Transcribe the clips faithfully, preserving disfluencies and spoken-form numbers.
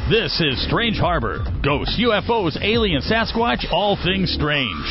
This is Strange Harbor. Ghosts, U F Os, aliens, Sasquatch, all things strange.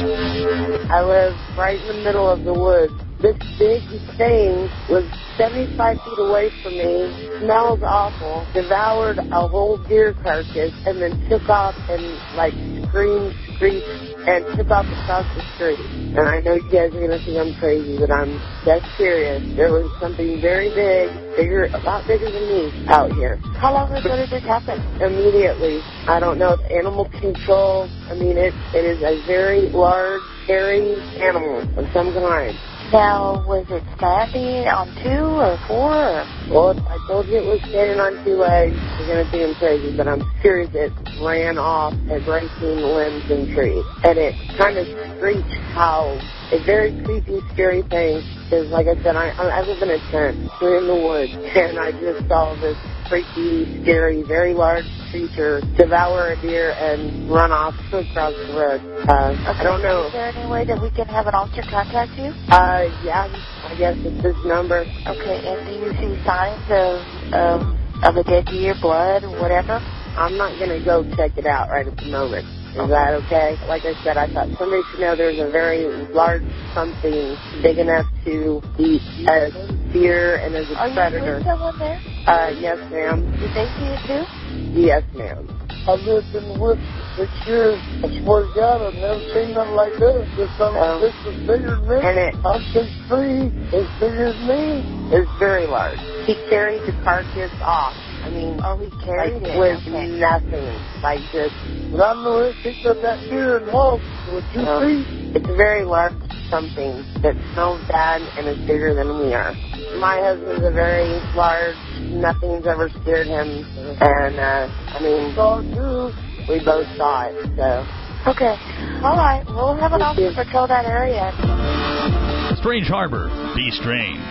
I live right in the middle of the woods. This big thing was seventy-five feet away from me, smells awful, devoured a whole deer carcass, and then took off and, like, screamed, screeched, and took off across the street. And I know you guys are going to think I'm crazy, but I'm dead serious. There was something very big, bigger, a lot bigger than me out here. How long ago did this happen? Immediately. I don't know if animal control, I mean, it, it is a very large, scary animal of some kind. Now, was it standing on two or four? Or? Well, I told you it was standing on two legs. You're going to think I'm crazy, but I'm serious. It ran off and breaking limbs and trees. And it kind of screeched, howled. A very creepy, scary thing. Because, like I said, I, I live in a tent. We're in the woods. And I just saw this freaky, scary, very large creature devour a deer and run off across the road. Uh, okay. I don't know. Is there any way that we can have an officer contact you? Uh, yeah, I guess it's this number. Okay, and do you see signs of, of, of a dead deer, blood, whatever? I'm not going to go check it out right at the moment. Is that okay? Like I said, I thought somebody should know there's a very large something big enough to eat a deer and as a Are predator. Are you with someone there? Uh, yes, ma'am. Did they see it too? Yes, ma'am. I lived in the woods for six years. I swear to God, I've never seen nothing like this. This son of a bitch was bigger than me. And it, I'm six three. It's bigger than me. It's very large. He carried the carcass off. I mean, oh, he carried like, it with okay. nothing, like just. But I know it picked up that deer and walked with two uh, feet. It's a very large something that smells bad and is bigger than we are. My husband's a very large. Nothing's ever scared him, and uh, I mean, Saw it too. we both saw it. So. Okay. All right. We'll have an officer patrol that area. Strange Harbor. Be strange.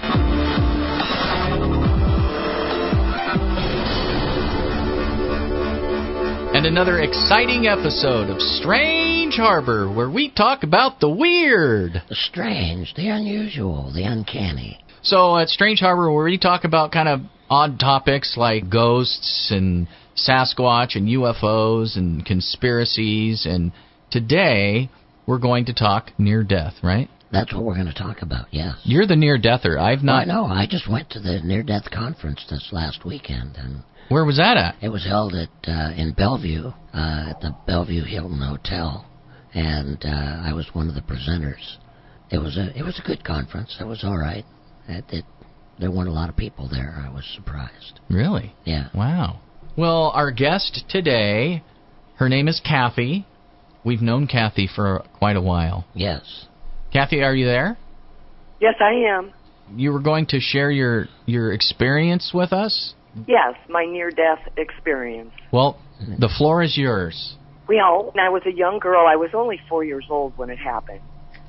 And another exciting episode of Strange Harbor, where we talk about the weird. The strange, the unusual, the uncanny. So at Strange Harbor, where we talk about kind of odd topics like ghosts and Sasquatch and U F Os and conspiracies. And today, we're going to talk near-death, right? That's what we're going to talk about, yes. You're the near-deather. I've not... Well, no, I just went to the near-death conference this last weekend, and... Where was that at? It was held at uh, in Bellevue, uh, at the Bellevue Hilton Hotel, and uh, I was one of the presenters. It was a it was a good conference. It was all right. It, it, there weren't a lot of people there. I was surprised. Really? Yeah. Wow. Well, our guest today, her name is Kathy. We've known Kathy for quite a while. Yes. Kathy, are you there? Yes, I am. You were going to share your, your experience with us? Yes, my near-death experience. Well, the floor is yours. Well, when I was a young girl, I was only four years old when it happened.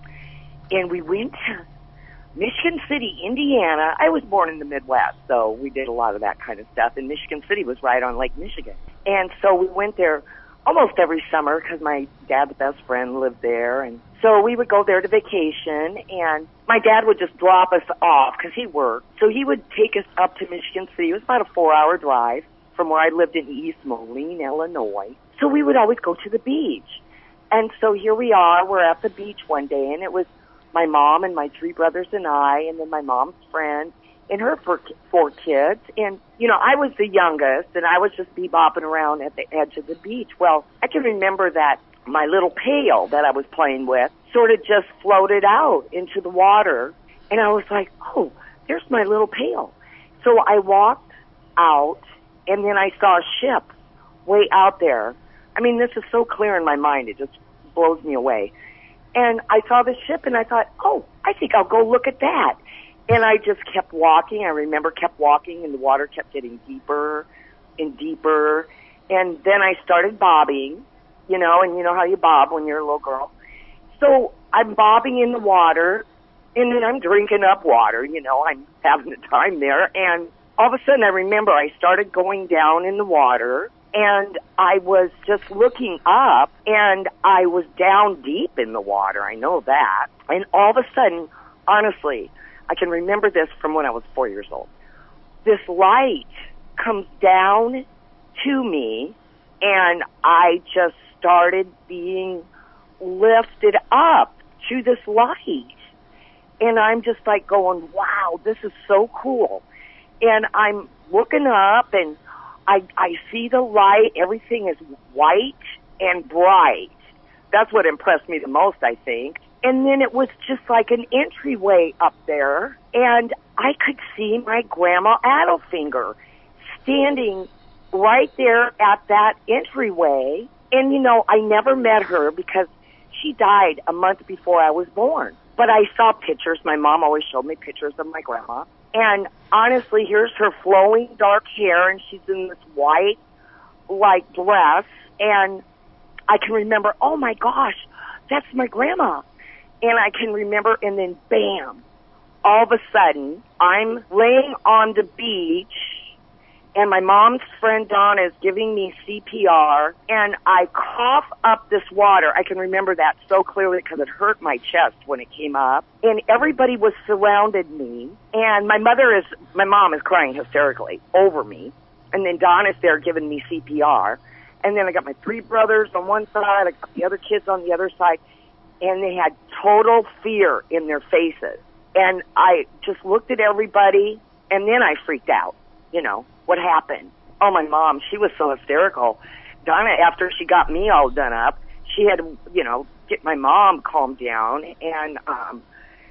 And we went to Michigan City, Indiana. I was born in the Midwest, so we did a lot of that kind of stuff. And Michigan City was right on Lake Michigan. And so we went there almost every summer because my dad's best friend lived there. And so we would go there to vacation, and my dad would just drop us off because he worked. So he would take us up to Michigan City. It was about a four-hour drive from where I lived in East Moline, Illinois. So we would always go to the beach. And so here we are. We're at the beach one day, and it was my mom and my three brothers and I, and then my mom's friend and her four, four kids. And, you know, I was the youngest, and I was just bebopping around at the edge of the beach. Well, I can remember that my little pail that I was playing with sort of just floated out into the water. And I was like, oh, there's my little pail. So I walked out, and then I saw a ship way out there. I mean, this is so clear in my mind. It just blows me away. And I saw the ship, and I thought, oh, I think I'll go look at that. And I just kept walking. I remember kept walking, and the water kept getting deeper and deeper. And then I started bobbing, you know, and you know how you bob when you're a little girl. So I'm bobbing in the water, and then I'm drinking up water, you know, I'm having a time there. And all of a sudden I remember I started going down in the water, and I was just looking up, and I was down deep in the water. I know that. And all of a sudden, honestly, I can remember this from when I was four years old. This light comes down to me, and I just started being lifted up to this light. And I'm just like going, wow, this is so cool. And I'm looking up, and I, I see the light. Everything is white and bright. That's what impressed me the most, I think. And then it was just like an entryway up there, and I could see my grandma Adelfinger standing right there at that entryway. And, you know, I never met her because she died a month before I was born. But I saw pictures. My mom always showed me pictures of my grandma. And honestly, here's her flowing dark hair, and she's in this white, like, dress. And I can remember, oh, my gosh, that's my grandma. And I can remember, and then bam, all of a sudden, I'm laying on the beach, and my mom's friend Donna is giving me C P R, and I cough up this water. I can remember that so clearly because it hurt my chest when it came up. And everybody was surrounded me, and my mother is, my mom is crying hysterically over me, and then Donna's there giving me C P R. And then I got my three brothers on one side, I got the other kids on the other side, and they had total fear in their faces. And I just looked at everybody, and then I freaked out, you know. What happened? Oh, my mom, she was so hysterical. Donna, after she got me all done up, she had to, you know, get my mom calmed down. And um,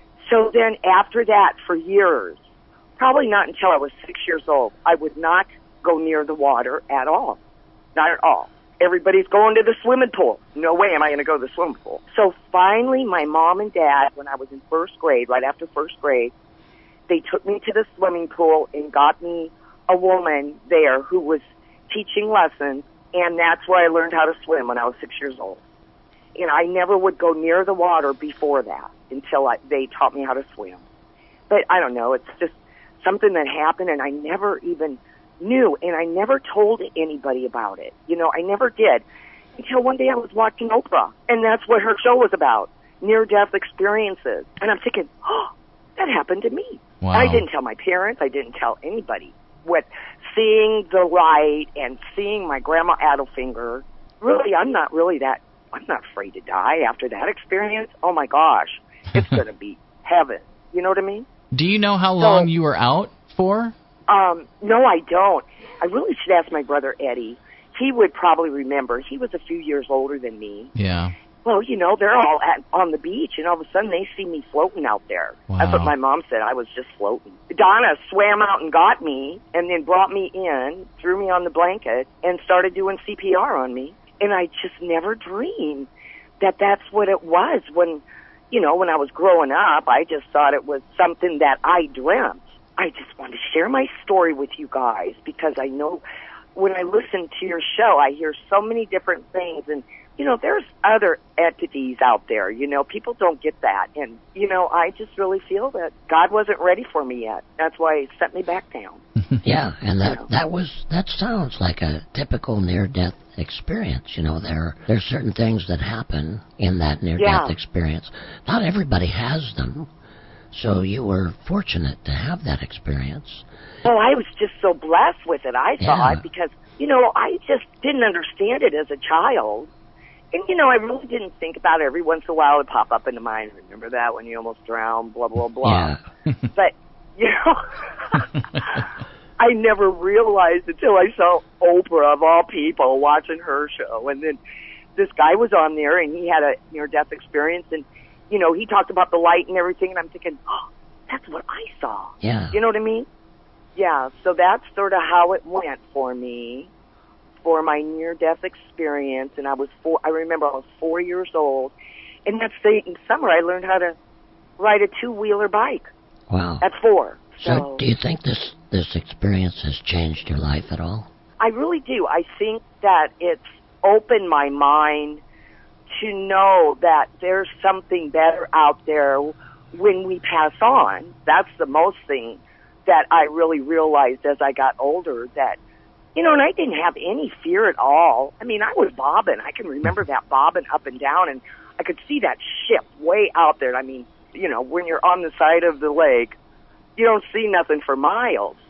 so then after that, for years, probably not until I was six years old, I would not go near the water at all. Not at all. Everybody's going to the swimming pool. No way am I going to go to the swimming pool. So finally, my mom and dad, when I was in first grade, right after first grade, they took me to the swimming pool and got me a woman there who was teaching lessons, and that's where I learned how to swim when I was six years old. And I never would go near the water before that until I, they taught me how to swim. But I don't know, it's just something that happened, and I never even knew, and I never told anybody about it. You know, I never did until one day I was watching Oprah, and that's what her show was about, near-death experiences. And I'm thinking, oh, that happened to me. Wow. I didn't tell my parents. I didn't tell anybody. With seeing the light and seeing my grandma Adelfinger, really, I'm not really that, I'm not afraid to die after that experience. Oh, my gosh, it's going to be heaven. You know what I mean? Do you know how long so, you were out for? Um, no, I don't. I really should ask my brother Eddie. He would probably remember. He was a few years older than me. Yeah. Well, you know, they're all at, on the beach, and all of a sudden they see me floating out there. Wow. That's what my mom said. I was just floating. Donna swam out and got me, and then brought me in, threw me on the blanket, and started doing C P R on me. And I just never dreamed that that's what it was. When, you know, when I was growing up, I just thought it was something that I dreamt. I just want to share my story with you guys, because I know when I listen to your show, I hear so many different things, and you know, there's other entities out there. You know, people don't get that. And, you know, I just really feel that God wasn't ready for me yet. That's why he sent me back down. Yeah, and that that was that sounds like a typical near-death experience. You know, there there's certain things that happen in that near-death yeah. experience. Not everybody has them. So you were fortunate to have that experience. Well, I was just so blessed with it, I thought, yeah. because, you know, I just didn't understand it as a child. And, you know, I really didn't think about it. Every once in a while it would pop up into mind. Remember that when you almost drowned, blah, blah, blah. Yeah. But, you know, I never realized until I saw Oprah, of all people, watching her show. And then this guy was on there, and he had a near-death experience. And, you know, he talked about the light and everything. And I'm thinking, oh, that's what I saw. Yeah. You know what I mean? Yeah, so that's sort of how it went for me. For my near-death experience, and I was four. I remember I was four years old, and that's the in summer I learned how to ride a two-wheeler bike. Wow! At four. So, so, do you think this this experience has changed your life at all? I really do. I think that it's opened my mind to know that there's something better out there when we pass on. That's the most thing that I really realized as I got older. That. You know, and I didn't have any fear at all. I mean, I was bobbing. I can remember that bobbing up and down, and I could see that ship way out there. I mean, you know, when you're on the side of the lake, you don't see nothing for miles. So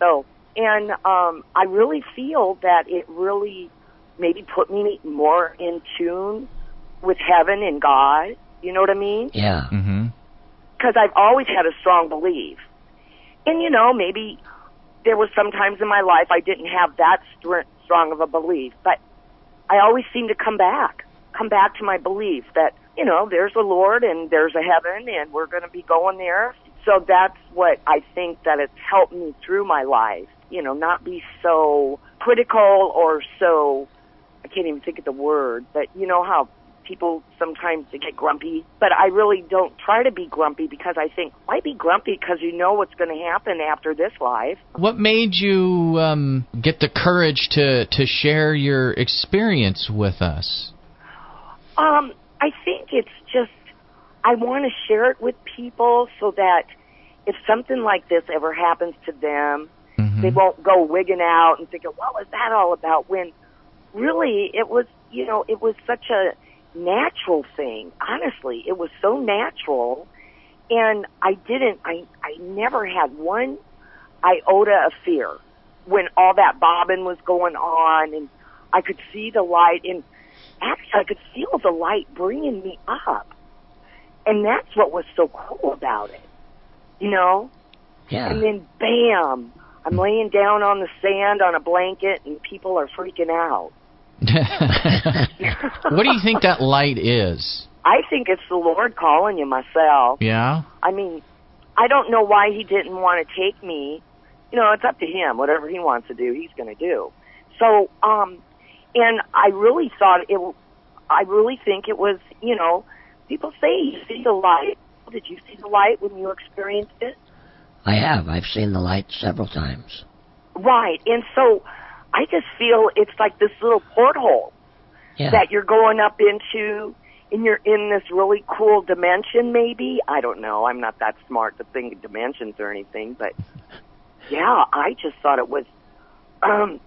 And um, I really feel that it really maybe put me more in tune with heaven and God. You know what I mean? Yeah. Mm-hmm. Because I've always had a strong belief. And, you know, maybe there was some times in my life I didn't have that str- strong of a belief. But I always seem to come back, come back to my belief that, you know, there's a Lord and there's a heaven and we're going to be going there. So that's what I think that it's helped me through my life. You know, not be so critical or so, I can't even think of the word, but you know how people sometimes they get grumpy. But I really don't try to be grumpy because I think, why be grumpy? Because you know what's going to happen after this life. What made you um, get the courage to, to share your experience with us? Um, I think it's just, I want to share it with people so that if something like this ever happens to them, mm-hmm. they won't go wigging out and thinking, what was that all about? When really it was, you know, it was such a natural thing. Honestly, it was so natural. And I didn't, I, I never had one iota of fear when all that bobbing was going on and I could see the light. And actually, I could feel the light bringing me up. And that's what was so cool about it, you know? Yeah. And then, bam, I'm laying down on the sand on a blanket, and people are freaking out. What do you think that light is? I think it's the Lord calling you myself. Yeah? I mean, I don't know why he didn't want to take me. You know, it's up to him. Whatever he wants to do, he's going to do. So, um, and I really thought it, I really think it was, you know, people say you see the light. Did you see the light when you experienced it? I have. I've seen the light several times. Right. And so I just feel it's like this little porthole yeah. that you're going up into, and you're in this really cool dimension maybe. I don't know. I'm not that smart to think of dimensions or anything. But, yeah, I just thought it was, um,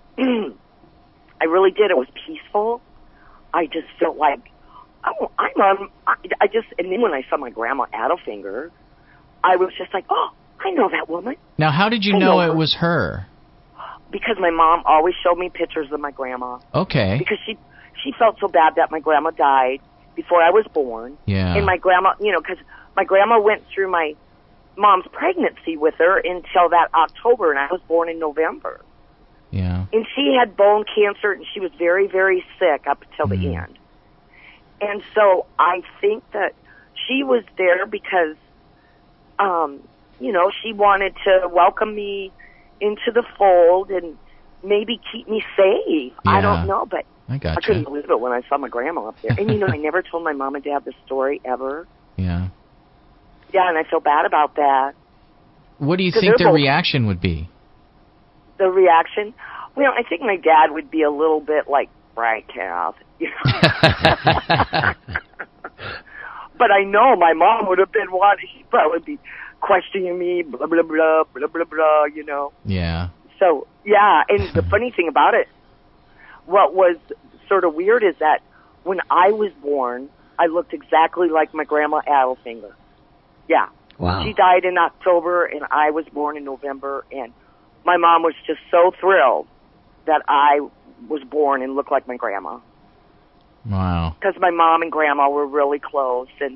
I really did. It was peaceful. I just felt like, oh, I'm on, I, I just, and then when I saw my grandma Adelfinger, I was just like, oh, I know that woman. Now, how did you I know, know it her. was her? Because my mom always showed me pictures of my grandma. Okay. Because she she felt so bad that my grandma died before I was born. Yeah. And my grandma, you know, because my grandma went through my mom's pregnancy with her until that October, and I was born in November. Yeah. And she had bone cancer, and she was very, very sick up until mm. the end. And so I think that she was there because, um, you know, she wanted to welcome me into the fold and maybe keep me safe. Yeah. I don't know, but I, gotcha. I couldn't believe it when I saw my grandma up there. And, you know, I never told my mom and dad this story ever. Yeah. Yeah, and I feel bad about that. What do you So think their both, reaction would be? The reaction? Well, I think my dad would be a little bit like, right, Kath. You know? But I know my mom would have been wanting, she'd probably be questioning me, blah, blah, blah, blah, blah, blah, you know. Yeah. So, yeah, and the funny thing about it, what was sort of weird is that when I was born, I looked exactly like my grandma Adelfinger. Yeah. Wow. She died in October, and I was born in November, and my mom was just so thrilled that I was born and looked like my grandma. Wow. Because my mom and grandma were really close, and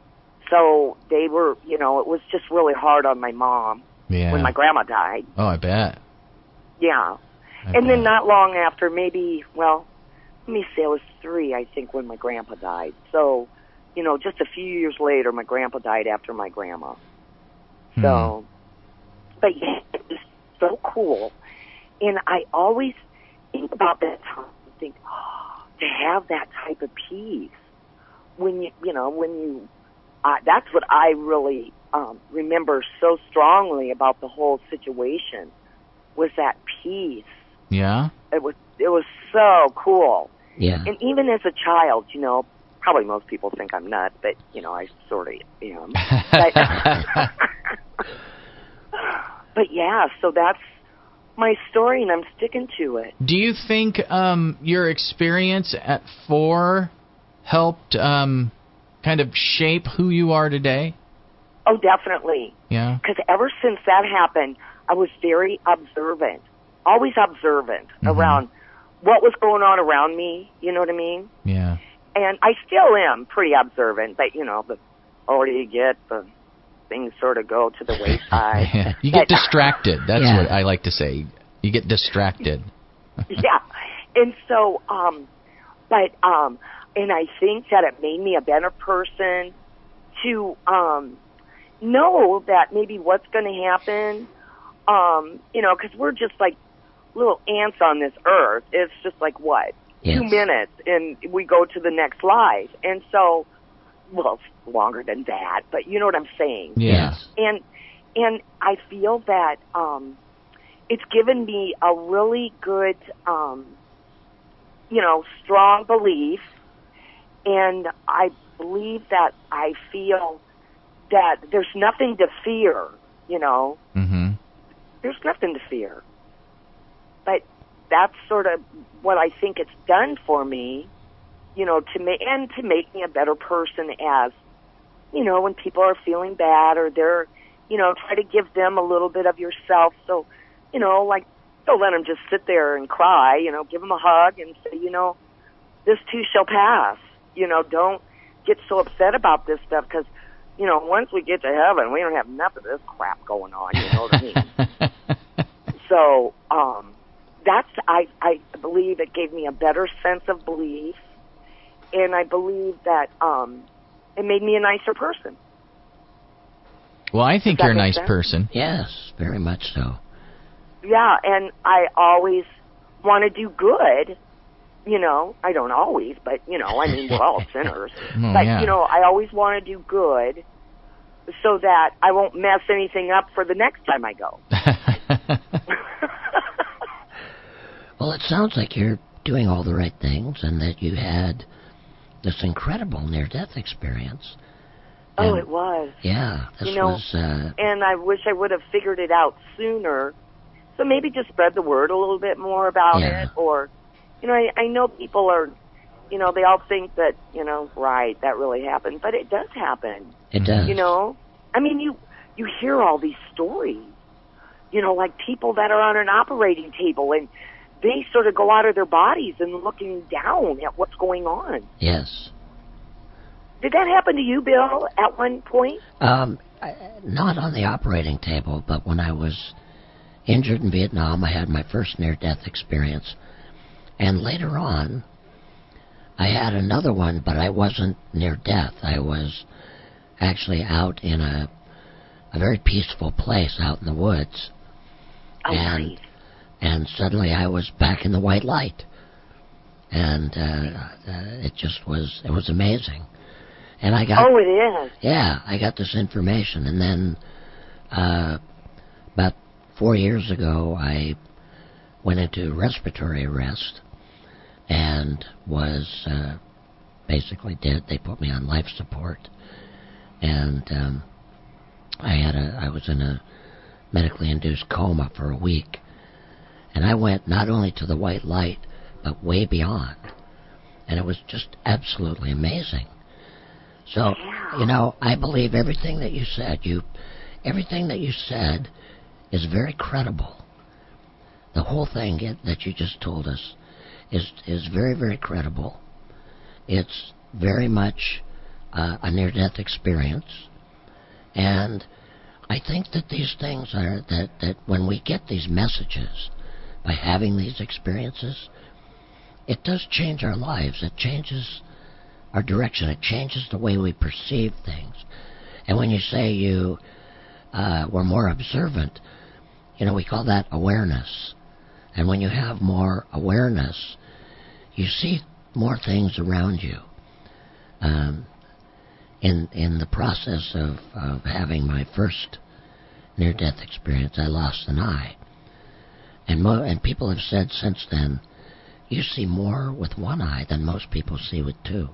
so they were, you know, it was just really hard on my mom yeah. when my grandma died. Oh, I bet. Yeah. I and bet. then not long after, maybe, well, let me say I was three, I think, when my grandpa died. So, you know, just a few years later, my grandpa died after my grandma. Hmm. So, but yeah, it was so cool. And I always think about that time and think, oh, to have that type of peace when you, you know, when you, uh, that's what I really um, remember so strongly about the whole situation was that peace. Yeah? It was, it was so cool. Yeah. And even as a child, you know, probably most people think I'm nuts, but, you know, I sort of am. But, but yeah, so that's my story, and I'm sticking to it. Do you think um, your experience at four helped um, kind of shape who you are today? Oh, definitely. Yeah. Because ever since that happened, I was very observant, always observant Mm-hmm. around what was going on around me. You know what I mean? Yeah. And I still am pretty observant, but, you know, the older you get, the things sort of go to the wayside. Yeah. You get But- distracted. That's Yeah. what I like to say. You get distracted. Yeah. And so, um, but, um, and I think that it made me a better person to, um, know that maybe what's going to happen, um, you know, because we're just like little ants on this earth. It's just like, what? Yes. Two minutes and we go to the next life. And so, well, it's longer than that, but you know what I'm saying. Yeah. Yes. And, and I feel that, um, it's given me a really good, um, you know, strong belief. And I believe that I feel that there's nothing to fear, you know. Mm-hmm. There's nothing to fear. But that's sort of what I think it's done for me, you know, to make, and to make me a better person as, you know, when people are feeling bad or they're, you know, try to give them a little bit of yourself. So, you know, like, don't let them just sit there and cry, you know, give them a hug and say, you know, this too shall pass. You know, don't get so upset about this stuff because, you know, once we get to heaven, we don't have enough of this crap going on, you know what I mean? So, um, that's, I, I believe it gave me a better sense of belief, and I believe that, um, it made me a nicer person. Well, I think Does that you're a make nice sense? person. Yes, very much so. Yeah, and I always want to do good. You know, I don't always, but, you know, I mean, we're all sinners. Oh, but, yeah. you know, I always want to do good so that I won't mess anything up for the next time I go. Well, it sounds like you're doing all the right things and that you had this incredible near-death experience. Oh, And- it was. Yeah, this You know, was... Uh, And I wish I would have figured it out sooner. So maybe just spread the word a little bit more about Yeah. it. Or, you know, I, I know people are, you know, they all think that, you know, right, that really happened. But it does happen. it does. You know? I mean, you, you hear all these stories. You know, like people that are on an operating table and they sort of go out of their bodies and looking down at what's going on. Yes. Did that happen to you, Bill, at one point? Um, I, not on the operating table, but when I was injured in Vietnam, I had my first near-death experience. And later on, I had another one, but I wasn't near death. I was actually out in a a very peaceful place out in the woods. Oh, and nice. and suddenly I was back in the white light. And uh, uh, it just was, it was amazing. And I got... Oh, it is. Yeah, I got this information, and then uh, about four years ago, I went into respiratory arrest and was uh, basically dead. They put me on life support, and um, I had a I was in a medically induced coma for a week, and I went not only to the white light but way beyond, and it was just absolutely amazing. So, you know, I believe everything that you said. You, everything that you said is very credible. The whole thing that you just told us is is very, very credible. It's very much uh, a near-death experience, and I think that these things are that that when we get these messages by having these experiences, it does change our lives. It changes our direction. It changes the way we perceive things. And when you say you uh, were more observant, you know, we call that awareness. And when you have more awareness, you see more things around you. Um, in in the process of, of having my first near-death experience, I lost an eye. And mo- and people have said since then, you see more with one eye than most people see with two.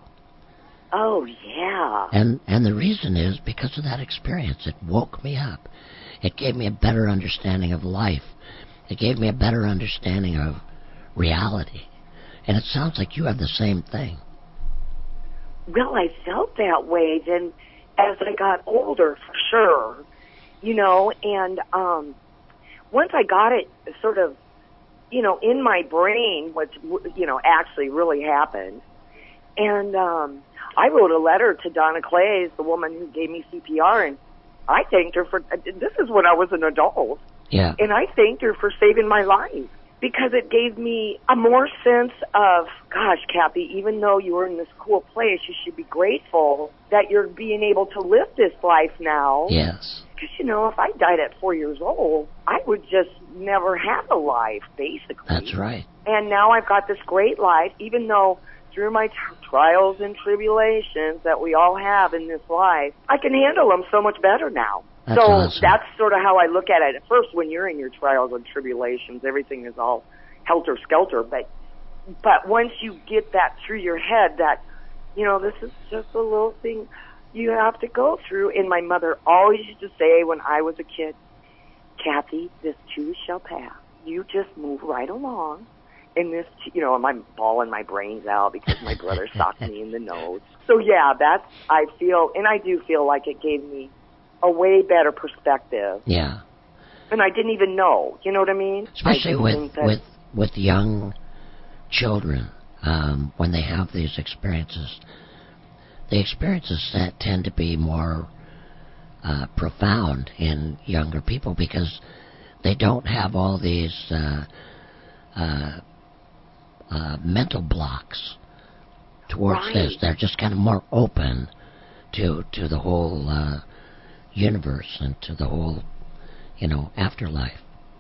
Oh, yeah. And and the reason is because of that experience. It woke me up. It gave me a better understanding of life. It gave me a better understanding of reality. And it sounds like you have the same thing. Well, I felt that way. Then, as I got older, for sure, you know, and um, once I got it sort of, you know, in my brain, what, you know, actually really happened, and um, I wrote a letter to Donna Clays, the woman who gave me C P R, and I thanked her for, this is when I was an adult, yeah. and I thanked her for saving my life, because it gave me a more sense of, gosh, Kathy, even though you were in this cool place, you should be grateful that you're being able to live this life now. Yes. Because, you know, if I died at four years old, I would just never have a life, basically. That's right. And now I've got this great life, even though through my t- trials and tribulations that we all have in this life, I can handle them so much better now. That's so awesome. that's sort of how I look at it. At first, when you're in your trials and tribulations, everything is all helter-skelter. But but once you get that through your head that, you know, this is just a little thing you have to go through. And my mother always used to say when I was a kid, Kathy, this too shall pass. You just move right along. And this, you know, I'm bawling my brains out because my brother socked me in the nose. So, yeah, that's, I feel, and I do feel like it gave me a way better perspective. Yeah. And I didn't even know, you know what I mean? Especially I with, that, with, with young children, um, when they have these experiences. The experiences that tend to be more uh, profound in younger people because they don't have all these uh, uh, uh, mental blocks towards right. this. They're just kind of more open to to the whole uh, universe and to the whole, you know, afterlife.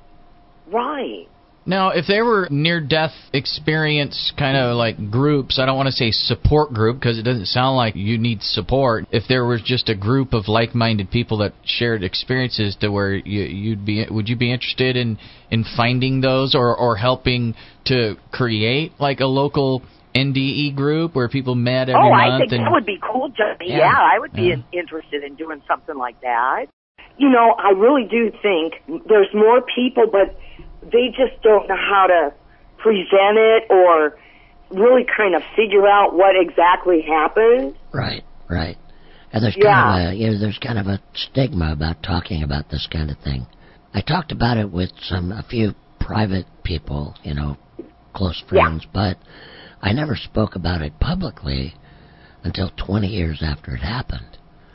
Right. Now, if there were near-death experience kind of like groups, I don't want to say support group because it doesn't sound like you need support. If there was just a group of like-minded people that shared experiences to where you, you'd be, would you be interested in, in finding those or, or helping to create like a local N D E group where people met every oh, month? I think and, that would be cool, Johnny. Yeah, yeah, I would be yeah. in, interested in doing something like that. You know, I really do think there's more people, but they just don't know how to present it or really kind of figure out what exactly happened. Right, right. And there's yeah. kind of a, you know, there's kind of a stigma about talking about this kind of thing. I talked about it with some a few private people, you know, close friends, yeah. but I never spoke about it publicly until twenty years after it happened.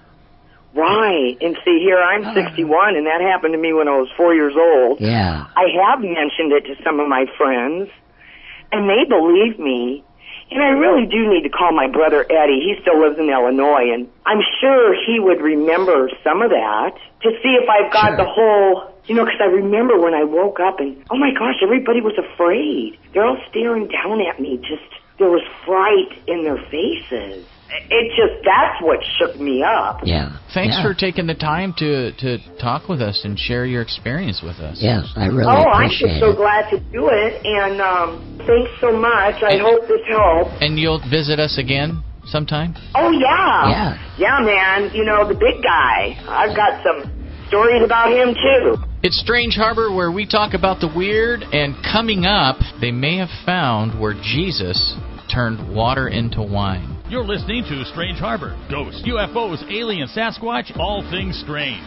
Right. And see, here I'm sixty-one, and that happened to me when I was four years old. Yeah. I have mentioned it to some of my friends, and they believe me. And I really do need to call my brother Eddie. He still lives in Illinois, and I'm sure he would remember some of that to see if I've got sure. the whole, you know, because I remember when I woke up and, oh my gosh, everybody was afraid. They're all staring down at me. Just, there was fright in their faces. It just, that's what shook me up. Yeah. Thanks yeah. for taking the time to, to talk with us and share your experience with us. Yes, I really oh, appreciate it. Oh, I'm just so glad to do it, and um, thanks so much. I and, hope this helps. And you'll visit us again sometime? Oh, yeah. Yeah. Yeah, man. You know, the big guy. I've got some stories about him, too. It's Strange Harbor, where we talk about the weird, and coming up, they may have found where Jesus turned water into wine. You're listening to Strange Harbor. Ghosts, U F Os, alien, Sasquatch, all things strange.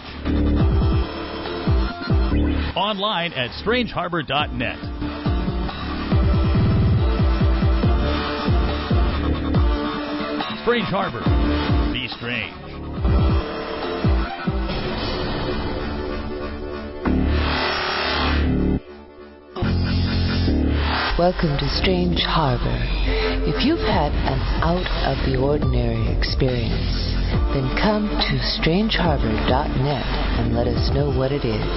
Online at strange harbor dot net. Strange Harbor. Be strange. Welcome to Strange Harbor. If you've had an out-of-the-ordinary experience, then come to strange harbor dot net and let us know what it is.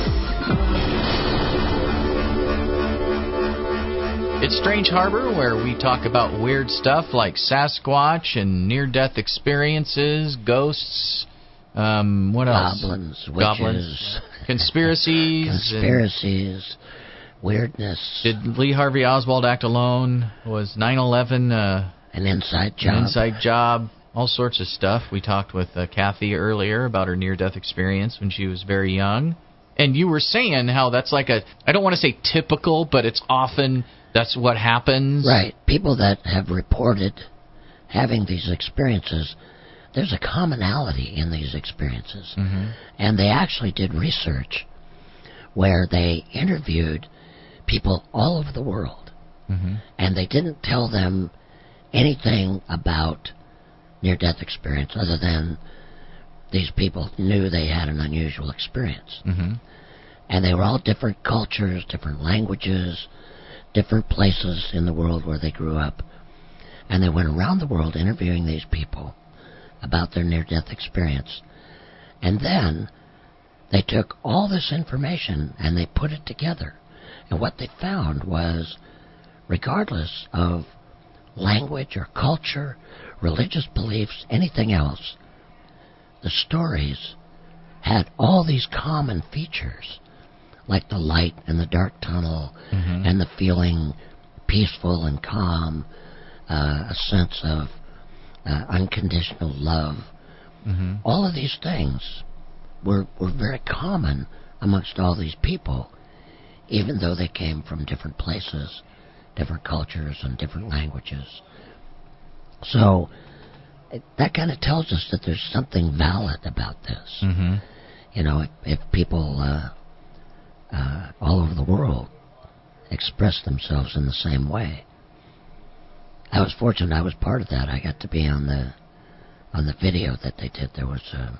It's Strange Harbor, where we talk about weird stuff like Sasquatch and near-death experiences, ghosts, um, what else? Goblins, witches. Goblins. Conspiracies. Conspiracies. Weirdness. Did Lee Harvey Oswald act alone? Was nine eleven uh, an inside job? An inside job. All sorts of stuff. We talked with uh, Kathy earlier about her near-death experience when she was very young. And you were saying how that's like a, I don't want to say typical, but it's often, that's what happens. Right. People that have reported having these experiences, there's a commonality in these experiences. Mm-hmm. And they actually did research where they interviewed people all over the world. Mm-hmm. And they didn't tell them anything about near-death experience other than these people knew they had an unusual experience. Mm-hmm. And they were all different cultures, different languages, different places in the world where they grew up. And they went around the world interviewing these people about their near-death experience. And then they took all this information and they put it together. And what they found was, regardless of language or culture, religious beliefs, anything else, the stories had all these common features, like the light and the dark tunnel, mm-hmm. and the feeling peaceful and calm, uh, a sense of uh, unconditional love. Mm-hmm. All of these things were, were very common amongst all these people, even though they came from different places, different cultures, and different languages. So it, that kind of tells us that there's something valid about this. Mm-hmm. You know, if, if people uh, uh, all over the world express themselves in the same way. I was fortunate. I was part of that. I got to be on the on the video that they did. There was a,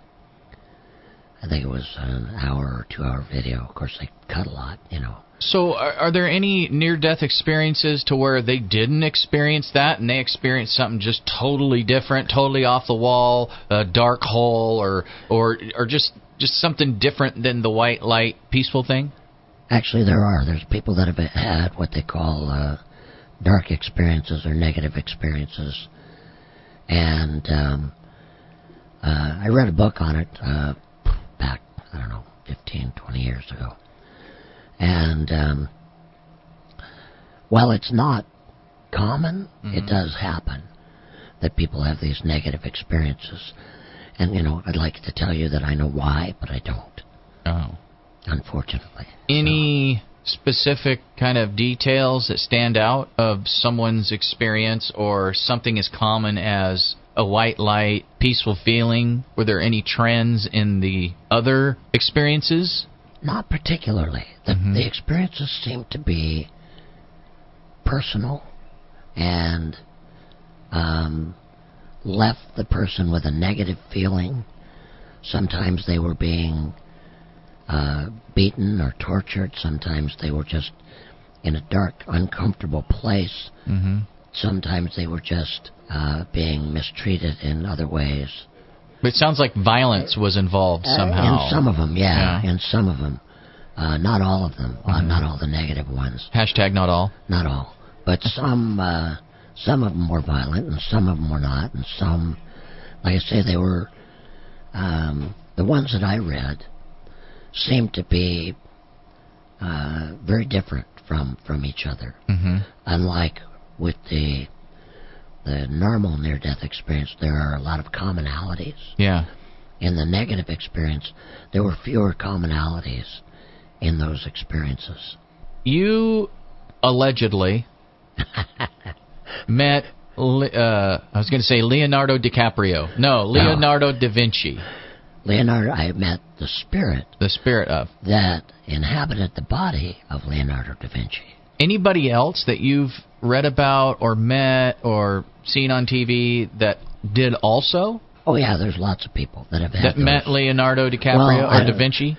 I think it was an hour or two-hour video. Of course, they cut a lot, you know. So are, are there any near-death experiences to where they didn't experience that and they experienced something just totally different, totally off the wall, a dark hole, or or or just just something different than the white light, peaceful thing? Actually, there are. There's people that have had what they call uh, dark experiences or negative experiences. And um, uh, I read a book on it uh, back, I don't know, fifteen, twenty years ago. And um, while it's not common, mm-hmm. it does happen that people have these negative experiences. And, you know, I'd like to tell you that I know why, but I don't. Oh. Unfortunately. Any so. specific kind of details that stand out of someone's experience, or something as common as a white light, peaceful feeling? Were there any trends in the other experiences? Not particularly. The, mm-hmm. the experiences seem to be personal and um, left the person with a negative feeling. Sometimes they were being uh, beaten or tortured. Sometimes they were just in a dark, uncomfortable place. Mm-hmm. Sometimes they were just uh, being mistreated in other ways. But it sounds like violence was involved somehow. Uh, in some of them, yeah. yeah. In some of them. Uh, not all of them. Mm-hmm. Uh, not all the negative ones. Hashtag not all. Not all. But some uh, some of them were violent, and some of them were not. And some, like I say, they were... Um, the ones that I read seemed to be uh, very different from, from each other. Mm-hmm. Unlike with the... the normal near-death experience, there are a lot of commonalities. Yeah. In the negative experience, there were fewer commonalities in those experiences. You allegedly met, uh, I was going to say Leonardo DiCaprio. No, Leonardo no. da Vinci. Leonardo, I met the spirit. The spirit of. That inhabited the body of Leonardo da Vinci. Anybody else that you've read about or met or seen on T V that did also? Oh, yeah, there's lots of people that have had That those. met Leonardo DiCaprio well, or Da Vinci?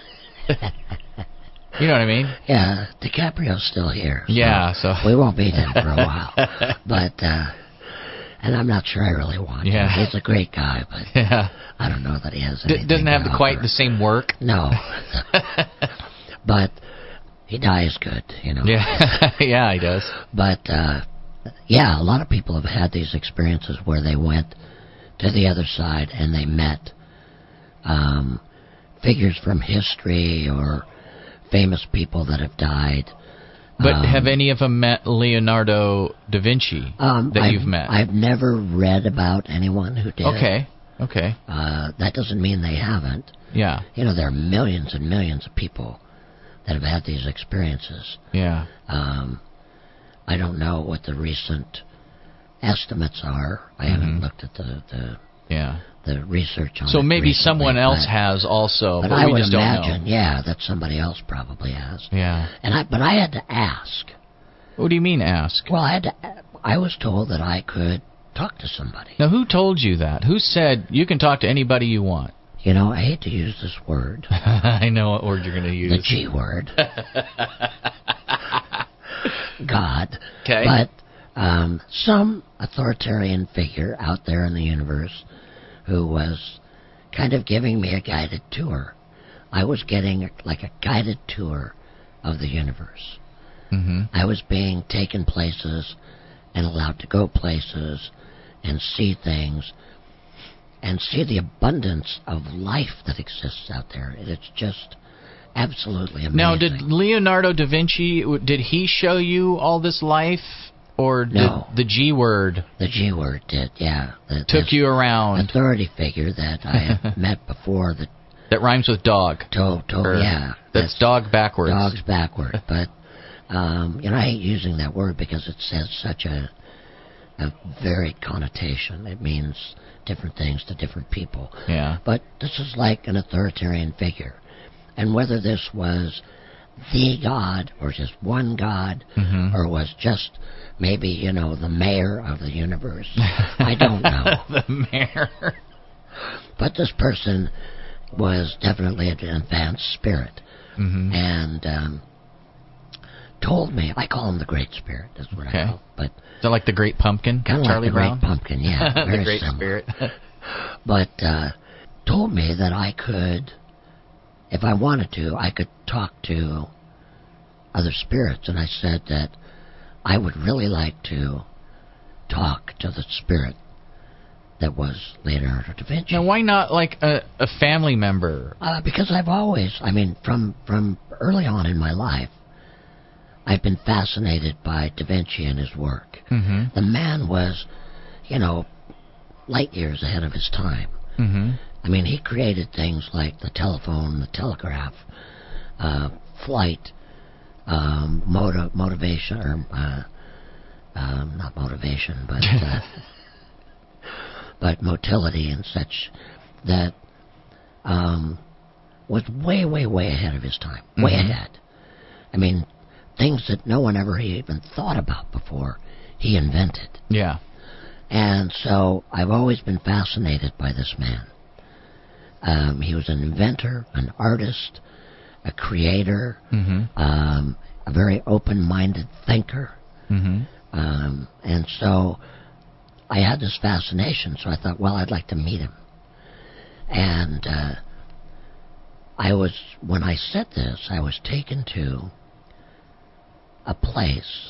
You know what I mean? Yeah, DiCaprio's still here. So yeah, so... we won't meet him for a while. But, uh, and I'm not sure I really want yeah. him. He's a great guy, but yeah. I don't know that he has anything D- Doesn't have to the, quite offer. the same work? No. But he dies good, you know. Yeah, yeah, he does. But, uh, yeah, a lot of people have had these experiences where they went to the other side and they met um, figures from history or famous people that have died. But um, have any of them met Leonardo da Vinci um, that I've, you've met? I've never read about anyone who did. Okay, okay. Uh, that doesn't mean they haven't. Yeah. You know, there are millions and millions of people that have had these experiences. Yeah. Um, I don't know what the recent estimates are. I mm-hmm. haven't looked at the, the Yeah. The research on so it maybe recently, someone else but, has also, but, but I we would just imagine, don't know. yeah, that somebody else probably has. Yeah. And I, but I had to ask. What do you mean ask? Well, I had to. I was told that I could talk to somebody. Now, who told you that? Who said you can talk to anybody you want? You know, I hate to use this word. I know what word you're going to use. The G word. God. Okay. But um, some authoritarian figure out there in the universe who was kind of giving me a guided tour. I was getting like a guided tour of the universe. Mm-hmm. I was being taken places and allowed to go places and see things and see the abundance of life that exists out there. It's just absolutely amazing. Now, did Leonardo da Vinci, did he show you all this life? Or did no. the G word? The G word did, yeah. The, took you around. Authority figure that I had met before. That that rhymes with dog. To, to, yeah. That's, that's dog backwards. Dog's backward. But, um, you know, I hate using that word because it says such a, a varied connotation. It means different things to different people. Yeah. But this is like an authoritarian figure. And whether this was the God or just one God mm-hmm. or was just maybe, you know, the mayor of the universe, I don't know. The mayor. But this person was definitely an advanced spirit. Mm-hmm. And um, told me, I call him the Great Spirit, that's what okay. I call him. But is that like the Great Pumpkin? Kind of Charlie like the Brown? Great Pumpkin, yeah. Very the Great similar. Spirit. But uh, told me that I could, if I wanted to, I could talk to other spirits. And I said that I would really like to talk to the spirit that was Leonardo da Vinci. Now, why not like a, a family member? Uh, because I've always, I mean, from, from early on in my life, I've been fascinated by Da Vinci and his work. Mm-hmm. The man was, you know, light years ahead of his time. Mm-hmm. I mean, he created things like the telephone, the telegraph, uh, flight, um, motiv- motivation, or uh, um, not motivation, but uh, but motility and such, that um, was way, way, way ahead of his time. Way mm-hmm. ahead. I mean, things that no one ever even thought about before, he invented. Yeah. And so I've always been fascinated by this man. Um, he was an inventor, an artist, a creator, mm-hmm. um, a very open-minded thinker. Mm-hmm. Um, and so I had this fascination, so I thought, well, I'd like to meet him. And uh, I was, when I said this, I was taken to a place,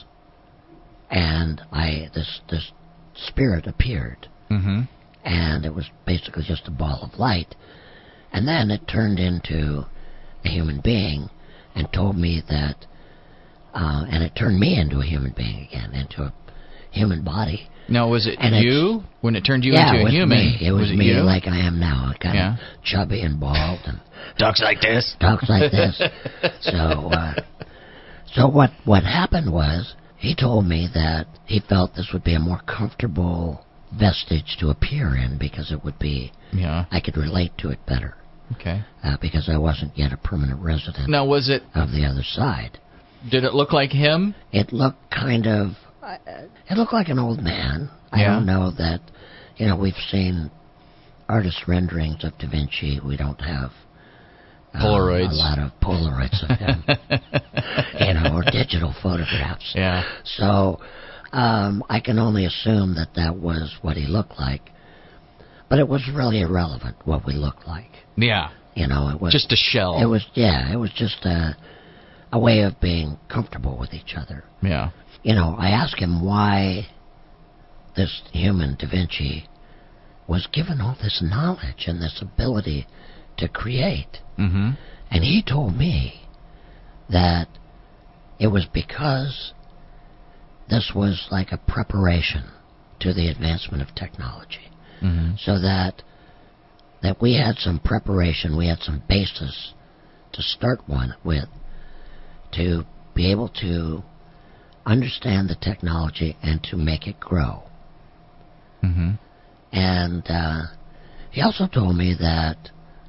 and I this this spirit appeared, mm-hmm. and it was basically just a ball of light, and then it turned into a human being and told me that, uh, and it turned me into a human being again, into a human body. Now, was it and you when it turned you yeah, into a it was human? Me. It was, was it me, you? like I am now, kind yeah. of chubby and bald, and talks like this. Talks like this. so. Uh, So what, what happened was, he told me that he felt this would be a more comfortable vestige to appear in because it would be, yeah. I could relate to it better. Okay. Uh, because I wasn't yet a permanent resident now, was it, of the other side. Did it look like him? It looked kind of, uh, it looked like an old man. I yeah. don't know that, you know, we've seen artist renderings of Da Vinci. We don't have Polaroids. Um, a lot of Polaroids of him, you know, or digital photographs. Yeah. So um, I can only assume that that was what he looked like. But it was really irrelevant what we looked like. Yeah. You know, it was just a shell. It was, yeah, it was just a, a way of being comfortable with each other. Yeah. You know, I asked him why this human Da Vinci was given all this knowledge and this ability to create. Mm-hmm. And he told me that it was because this was like a preparation to the advancement of technology. Mm-hmm. So that that we had some preparation, we had some basis to start one with, to be able to understand the technology and to make it grow. Mm-hmm. And uh, he also told me that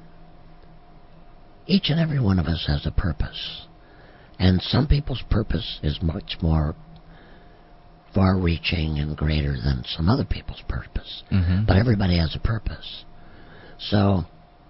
each and every one of us has a purpose. And some people's purpose is much more far-reaching and greater than some other people's purpose. Mm-hmm. But everybody has a purpose. So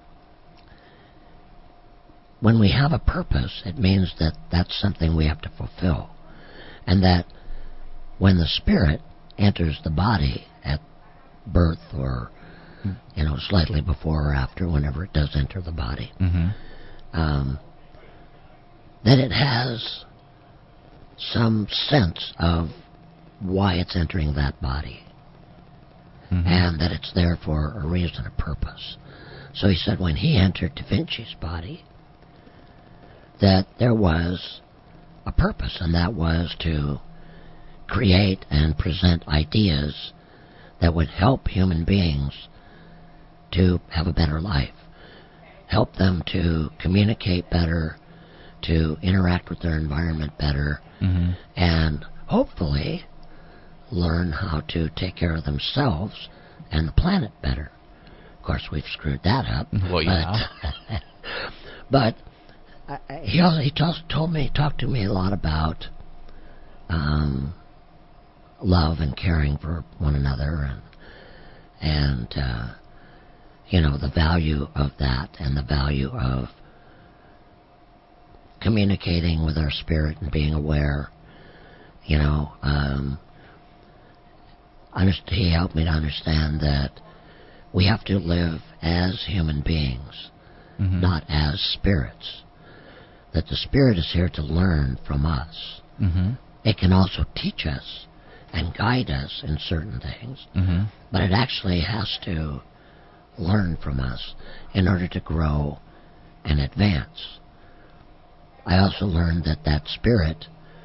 when we have a purpose, it means that that's something we have to fulfill. And that when the spirit enters the body at birth or, you know, slightly before or after, whenever it does enter the body, mm-hmm. um, that it has some sense of why it's entering that body. Mm-hmm. And that it's there for a reason, a purpose. So he said when he entered Da Vinci's body, that there was a purpose, and that was to create and present ideas that would help human beings to have a better life, help them to communicate better, to interact with their environment better, mm-hmm. and hopefully learn how to take care of themselves and the planet better. Of course, we've screwed that up. Well, yeah. But, but uh, he also he t- told me, talked to me a lot about um, love and caring for one another, and and uh, you know, the value of that, and the value of communicating with our spirit and being aware. You know, um, he helped me to understand that we have to live as human beings, mm-hmm. not as spirits. That the spirit is here to learn from us. Mm-hmm. It can also teach us and guide us in certain things, mm-hmm. but it actually has to learn from us in order to grow and advance. I also learned that that spirit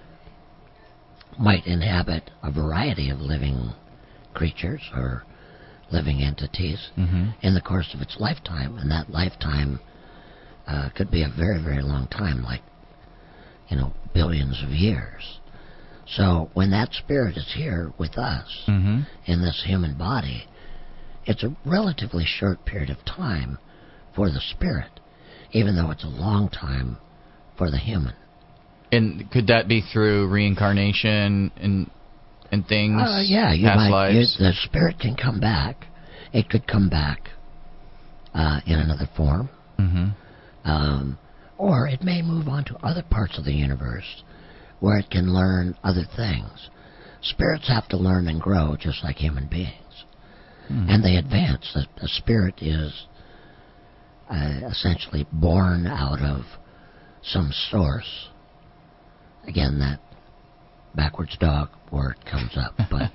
might inhabit a variety of living creatures or living entities mm-hmm. in the course of its lifetime, and that lifetime uh, could be a very, very long time, like, you know, billions of years. So when that spirit is here with us mm-hmm. in this human body, it's a relatively short period of time for the spirit, even though it's a long time for the human. And could that be through reincarnation and and things? Uh, yeah, you past might. lives? You, the spirit can come back. It could come back uh, in another form, mm-hmm. um, or it may move on to other parts of the universe where it can learn other things. Spirits have to learn and grow just like human beings, mm. and they advance. The, the spirit is uh, essentially born out of some source. Again, that backwards dog word comes up, but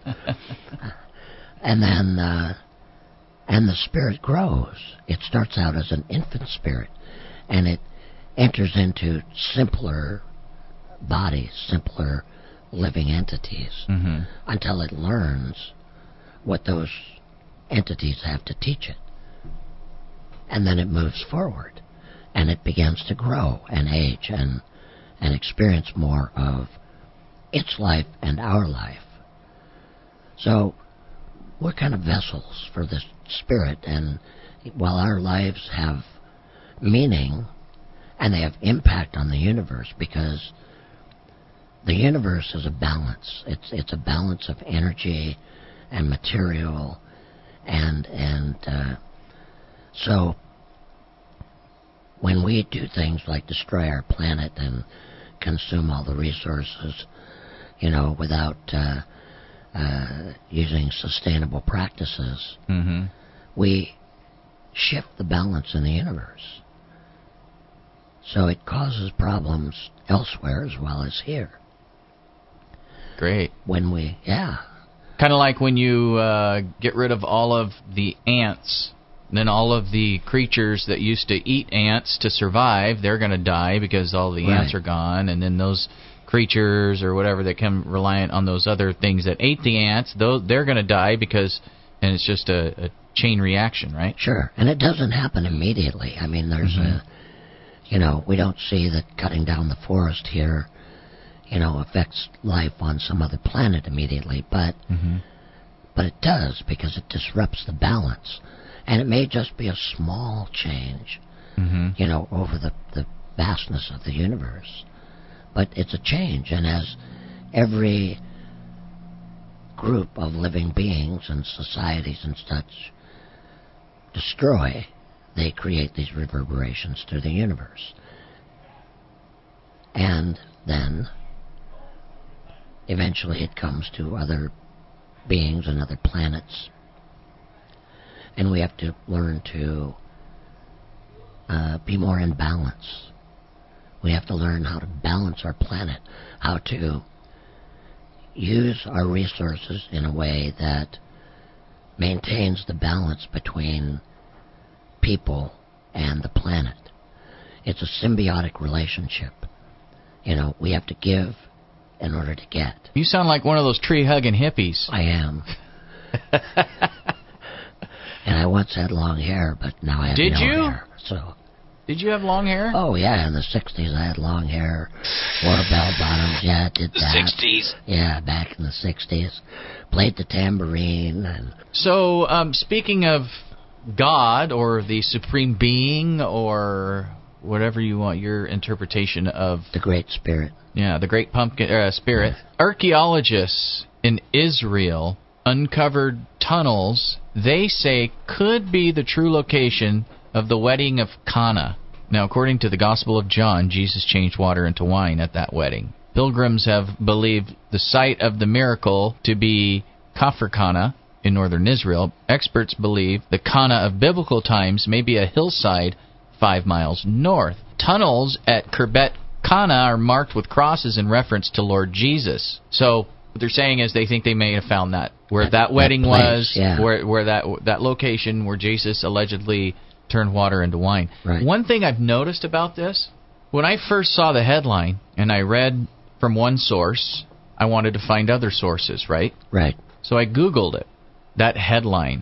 and then uh, and the spirit grows. It starts out as an infant spirit, and it enters into simpler bodies, simpler living entities, mm-hmm. until it learns what those entities have to teach it, and then it moves forward, and it begins to grow and age and and experience more of its life and our life. So we're kind of vessels for the spirit, and while our lives have meaning and they have impact on the universe, because the universe is a balance. It's it's a balance of energy and material, and and uh, so when we do things like destroy our planet and consume all the resources, you know, without uh, uh, using sustainable practices, mm-hmm. we shift the balance in the universe. So it causes problems elsewhere as well as here. Great. When we, yeah. Kind of like when you uh, get rid of all of the ants, then all of the creatures that used to eat ants to survive, they're going to die because all the Right. ants are gone, and then those creatures or whatever that come reliant on those other things that ate the ants, those, they're going to die because, and it's just a, a chain reaction, right? Sure, and it doesn't happen immediately. I mean, there's mm-hmm. a, you know, we don't see that cutting down the forest here, you know, affects life on some other planet immediately, but mm-hmm. but it does, because it disrupts the balance. And it may just be a small change, mm-hmm. you know, over the, the vastness of the universe. But it's a change, and as every group of living beings and societies and such destroy, they create these reverberations through the universe. And then, eventually it comes to other beings and other planets. And we have to learn to uh, be more in balance. We have to learn how to balance our planet, how to use our resources in a way that maintains the balance between people and the planet. It's a symbiotic relationship. You know, we have to give in order to get. You sound like one of those tree-hugging hippies. I am. And I once had long hair, but now I have Did no you? hair. So. Did you have long hair? Oh, yeah, in the sixties I had long hair, wore bell-bottoms, yeah, I did the that. sixties? Yeah, back in the sixties. Played the tambourine. And so, um, speaking of God, or the Supreme Being, or whatever you want your interpretation of... The Great Spirit. Yeah, the Great Pumpkin uh, Spirit. Archaeologists in Israel uncovered tunnels they say could be the true location of the wedding of Cana. Now, according to the Gospel of John, Jesus changed water into wine at that wedding. Pilgrims have believed the site of the miracle to be Kfar Cana in northern Israel. Experts believe the Cana of biblical times may be a hillside five miles north. Tunnels at Khirbet Cana are marked with crosses in reference to Lord Jesus. So what they're saying is they think they may have found that where that, that wedding that place, was, yeah. where where that that location where Jesus allegedly turned water into wine. Right. One thing I've noticed about this, when I first saw the headline and I read from one source, I wanted to find other sources, right? Right. So I Googled it, that headline,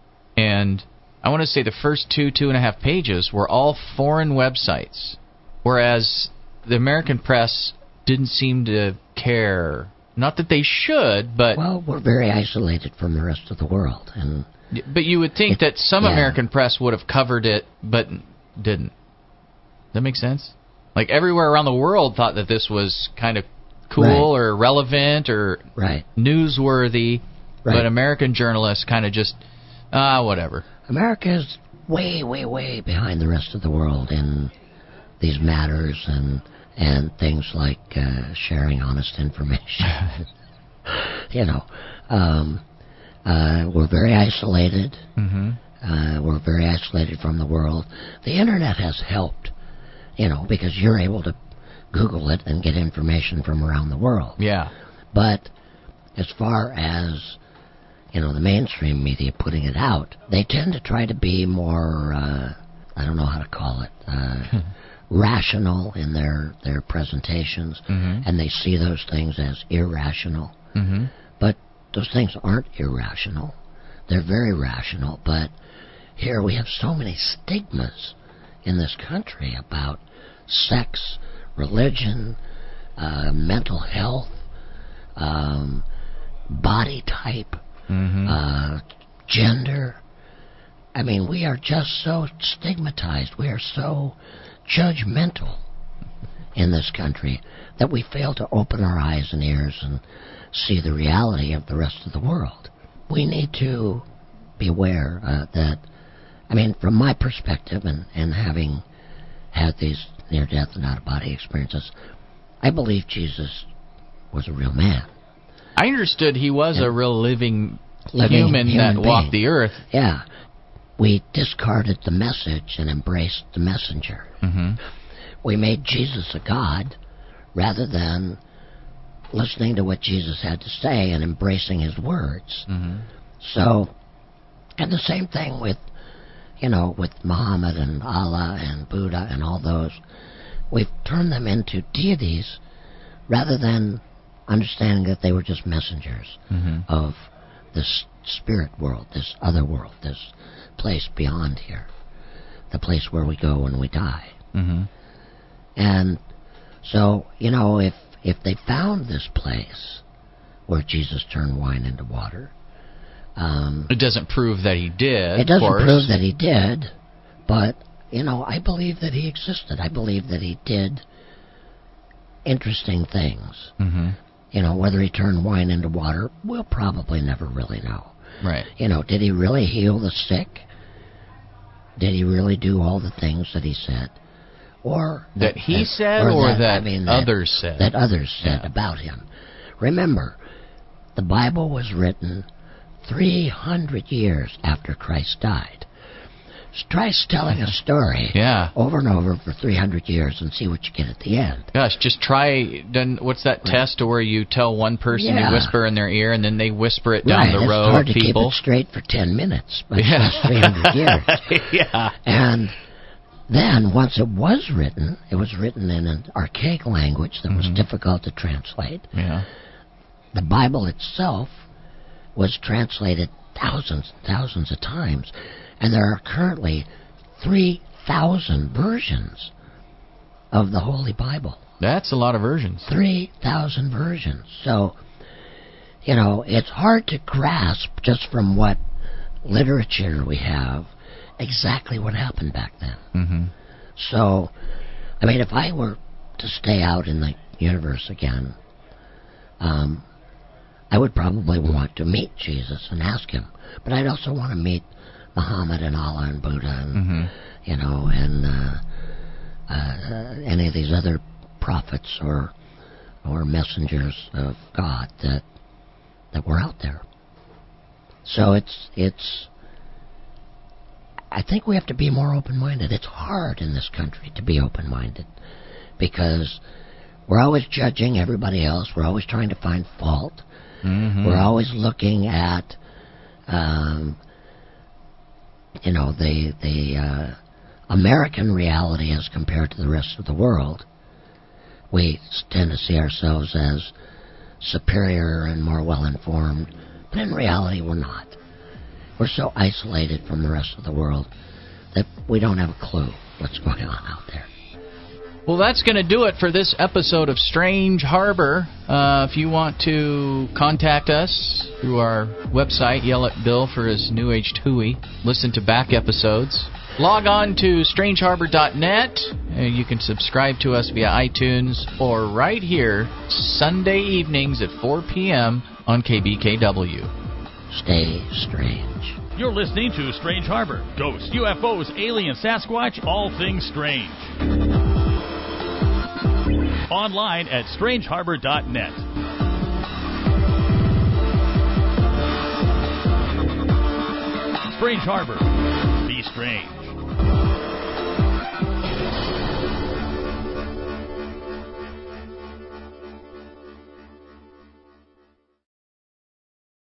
and I want to say the first two, two and a half pages were all foreign websites, whereas the American press didn't seem to care. Not that they should, but... Well, we're very isolated from the rest of the world, and... But you would think it, that some yeah. American press would have covered it, but didn't. Does that make sense? Like, everywhere around the world thought that this was kind of cool right. or relevant or right. newsworthy, right. but American journalists kind of just, ah, whatever. America's way, way, way behind the rest of the world in these matters and and things like uh, sharing honest information. you know, um, uh, we're very isolated. Mm-hmm. Uh, we're very isolated from the world. The internet has helped, you know, because you're able to Google it and get information from around the world. Yeah. But as far as, you know, the mainstream media putting it out, they tend to try to be more, uh, I don't know how to call it, uh, rational in their, their presentations, mm-hmm. and they see those things as irrational. Mm-hmm. But those things aren't irrational. They're very rational, but here we have so many stigmas in this country about sex, religion, uh, mental health, um, body type, mm-hmm. uh, gender. I mean, we are just so stigmatized. We are so judgmental in this country that we fail to open our eyes and ears and see the reality of the rest of the world. We need to be aware uh, that, I mean, from my perspective and, and having had these near-death and out-of-body experiences, I believe Jesus was a real man. I understood he was and a real living, living human, human that being. walked the earth. Yeah. We discarded the message and embraced the messenger. Mm-hmm. We made Jesus a god rather than listening to what Jesus had to say and embracing his words. Mm-hmm. So, and the same thing with, you know, with Muhammad and Allah and Buddha and all those. We've turned them into deities rather than understanding that they were just messengers mm-hmm. of this spirit world, this other world, this place beyond here, the place where we go when we die. Mm-hmm. And so, you know, if if they found this place where Jesus turned wine into water, Um, it doesn't prove that he did. It doesn't of course. prove that he did, but, you know, I believe that he existed. I believe that he did interesting things. Mm-hmm. You know, whether he turned wine into water, we'll probably never really know. Right. You know, did he really heal the sick? Did he really do all the things that he said? Or that, that he that, said, or, or that, that, I mean, that others said? That others said yeah. about him. Remember, the Bible was written three hundred years after Christ died. Try telling a story yeah. over and over for three hundred years and see what you get at the end. Gosh, just try, then what's that right. test where you tell one person, yeah. you whisper in their ear, and then they whisper it down right. the it's row hard of to people? Keep it straight for ten minutes, but yeah. it's three hundred years. yeah. And then, once it was written, it was written in an archaic language that mm-hmm. was difficult to translate. Yeah. The Bible itself was translated thousands and thousands of times. And there are currently three thousand versions of the Holy Bible. That's a lot of versions. three thousand versions. So, you know, it's hard to grasp just from what literature we have exactly what happened back then. Mm-hmm. So, I mean, if I were to stay out in the universe again, um, I would probably want to meet Jesus and ask him. But I'd also want to meet Muhammad and Allah and Buddha and, mm-hmm. you know, and uh, uh, any of these other prophets or or messengers of God that that were out there. So it's it's. I think we have to be more open-minded. It's hard in this country to be open-minded because we're always judging everybody else. We're always trying to find fault. Mm-hmm. We're always looking at, um, you know, the the uh, American reality as compared to the rest of the world. We tend to see ourselves as superior and more well-informed, but in reality we're not. We're so isolated from the rest of the world that we don't have a clue what's going on out there. Well, that's going to do it for this episode of Strange Harbor. Uh, if you want to contact us through our website, yell at Bill for his New Age Tooie, listen to back episodes, log on to strange harbor dot net. Uh, you can subscribe to us via iTunes or right here Sunday evenings at four p.m. on K B K W. Stay strange. You're listening to Strange Harbor. Ghosts, U F Os, alien, Sasquatch, all things strange. Online at strange harbor dot net. Strange Harbor. Be strange.